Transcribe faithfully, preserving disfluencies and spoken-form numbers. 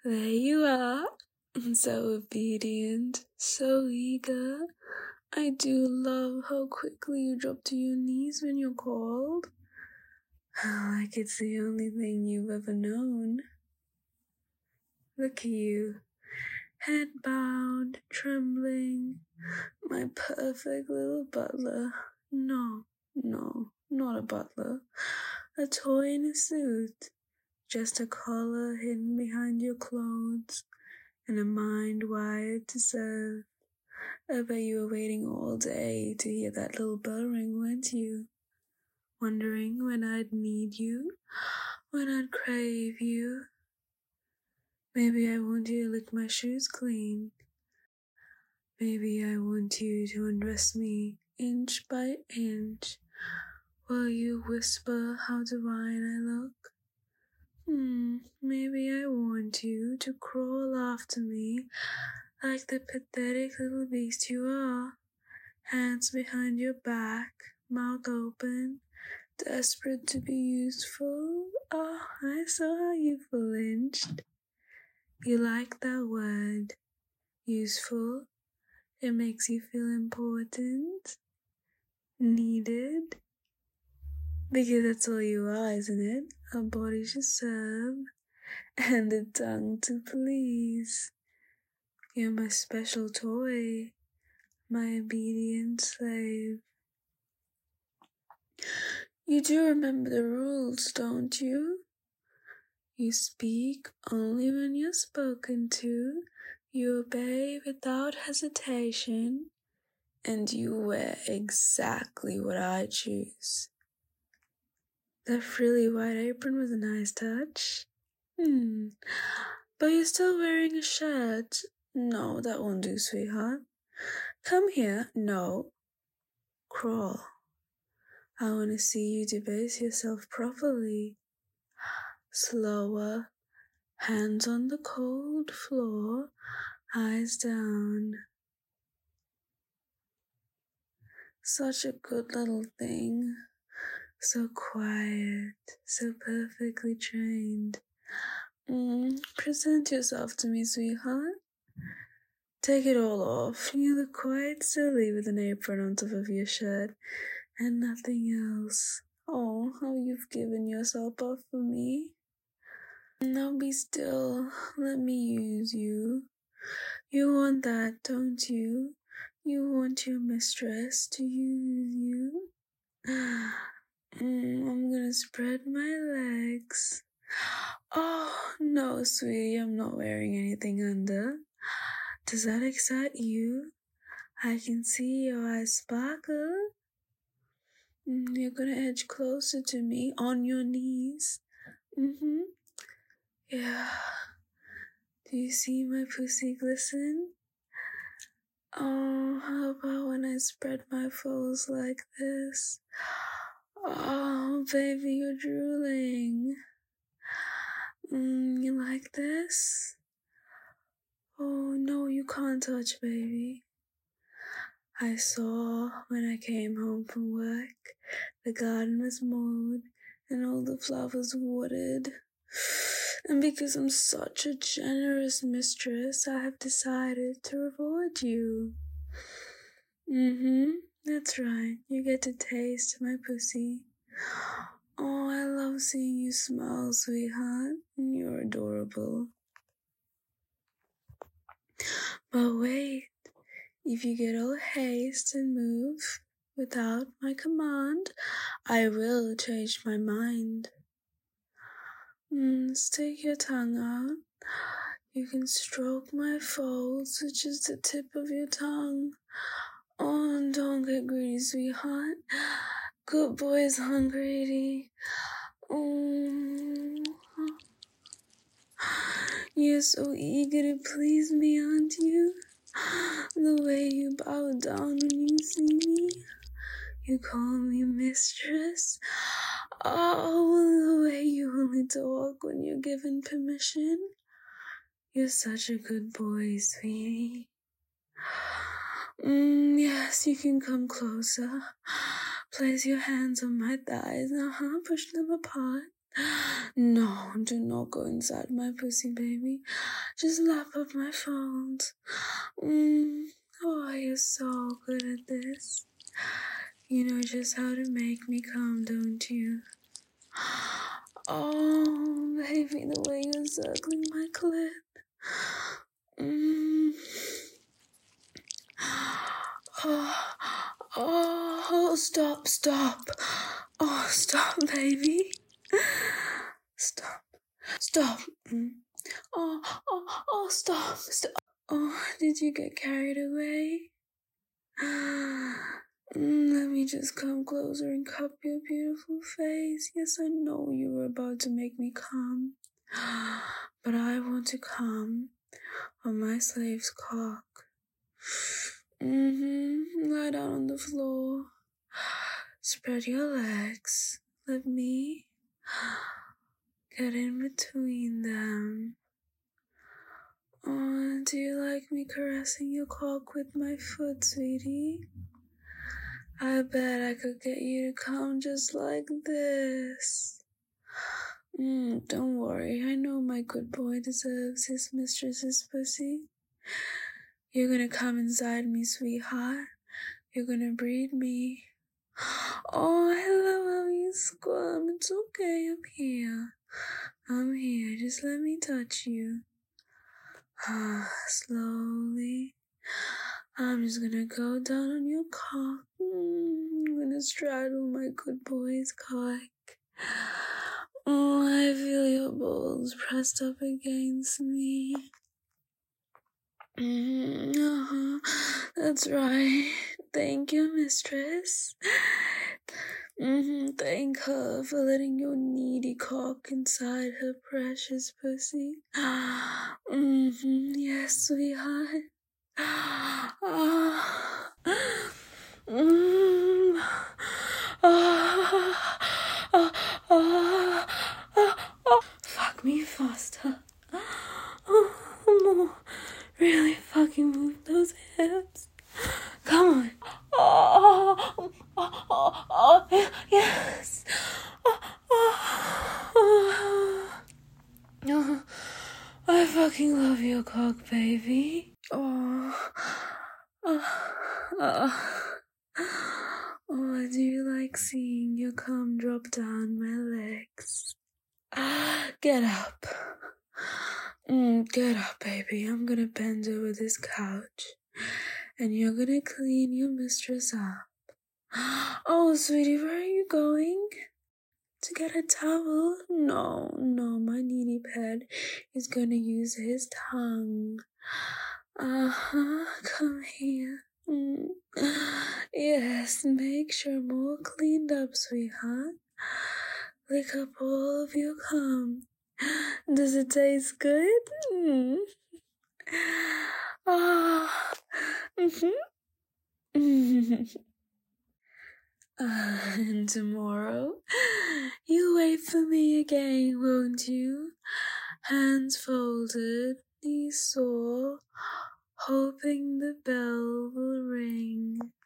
There you are, so obedient, so eager. I do love how quickly you drop to your knees when you're called. Like it's the only thing you've ever known. Look at you, head bowed, trembling. My perfect little butler. No, no, not a butler. A toy in a suit. Just a collar hidden behind your clothes, and a mind wired to serve. I bet you were waiting all day to hear that little bell ring, weren't you? Wondering when I'd need you, when I'd crave you. Maybe I want you to lick my shoes clean. Maybe I want you to undress me inch by inch, while you whisper how divine I look. Hmm, maybe I want you to crawl after me like the pathetic little beast you are, hands behind your back, mouth open, desperate to be useful. Oh, I saw how you flinched. You like that word, useful. It makes you feel important, needed. Because that's all you are, isn't it? A body to serve, and a tongue to please. You're my special toy, my obedient slave. You do remember the rules, don't you? You speak only when you're spoken to, you obey without hesitation, and you wear exactly what I choose. That frilly white apron was a nice touch. Hmm, but you're still wearing a shirt. No, that won't do, sweetheart. Come here. No. Crawl. I want to see you debase yourself properly. Slower. Hands on the cold floor. Eyes down. Such a good little thing. So quiet. So perfectly trained. Mm, present yourself to me, sweetheart. Take it all off. You look quite silly with an apron on top of your shirt and nothing else. Oh, how you've given yourself up for me. Now be still. Let me use you. You want that, don't you? You want your mistress to use you. Mm, I'm gonna spread my legs. Oh, no, sweetie, I'm not wearing anything under. Does that excite you? I can see your eyes sparkle. You're gonna edge closer to me on your knees. Mm-hmm. Yeah. Do you see my pussy glisten? Oh, how about when I spread my folds like this? Oh, baby, you're drooling. Mm, you like this? Oh, no, you can't touch, baby. I saw when I came home from work, the garden was mowed and all the flowers watered. And because I'm such a generous mistress, I have decided to reward you. Mm-hmm, that's right. You get to taste my pussy. Oh, I love seeing you smile, sweetheart. You're adorable. But wait. If you get all haste and move without my command, I will change my mind. Mm, stick your tongue out. You can stroke my folds with just the tip of your tongue. Oh, and don't get greedy, sweetheart. Good boys aren't greedy. Oh, you're so eager to please me, aren't you? The way you bow down when you see me. You call me mistress. Oh, the way you only talk when you're given permission. You're such a good boy, sweetie. Mm, yes, you can come closer. Place your hands on my thighs. Uh-huh, push them apart. No, do not go inside my pussy, baby. Just lap up my folds. Mm. Oh, you're so good at this. You know just how to make me come, don't you? Oh, baby, the way you're circling my clit. Mm. Oh, oh, stop, stop. Oh, stop, baby. Stop. Stop. Mm. Oh, oh, oh, stop, stop. Oh, did you get carried away? Mm, let me just come closer and cup your beautiful face. Yes, I know you were about to make me come, but I want to come on my slave's cock. Mm-hmm. Lie down on the floor. Spread your legs. Let me get in between them. Oh, do you like me caressing your cock with my foot, sweetie? I bet I could get you to come just like this. Mm, don't worry, I know my good boy deserves his mistress's pussy. You're gonna come inside me, sweetheart. You're gonna breed me. Oh, I love how you squirm. It's okay, I'm here. I'm here, just let me touch you. Ah, slowly. I'm just gonna go down on your cock. Mm, I'm gonna straddle my good boy's cock. Oh, I feel your balls pressed up against me. Mm, uh-huh. That's right. Thank you, mistress. Mm-hmm. Thank her for letting your needy cock inside her precious pussy. Mm-hmm. Yes, sweetheart. Ah. Mm. Ah. Ah. Ah. Ah. Fuck me faster. Oh, really fucking move those hips. Come on. Oh, oh, oh, oh, yes. Oh, oh, oh. I fucking love your cock, baby. Oh, oh, oh. Oh, do you like seeing your cum drop down my legs? Get up. Mm, get up, baby. I'm gonna bend over this couch. And you're gonna clean your mistress up. Oh, sweetie, where are you going? To get a towel? No, no, my needy pet is gonna use his tongue. Uh-huh, come here. Mm. Yes, make sure more cleaned up, sweetheart. Lick up all of your cum. Does it taste good? Mm. Oh. Mm-hmm. Uh, and tomorrow, you'll wait for me again, won't you? Hands folded, knees sore, hoping the bell will ring.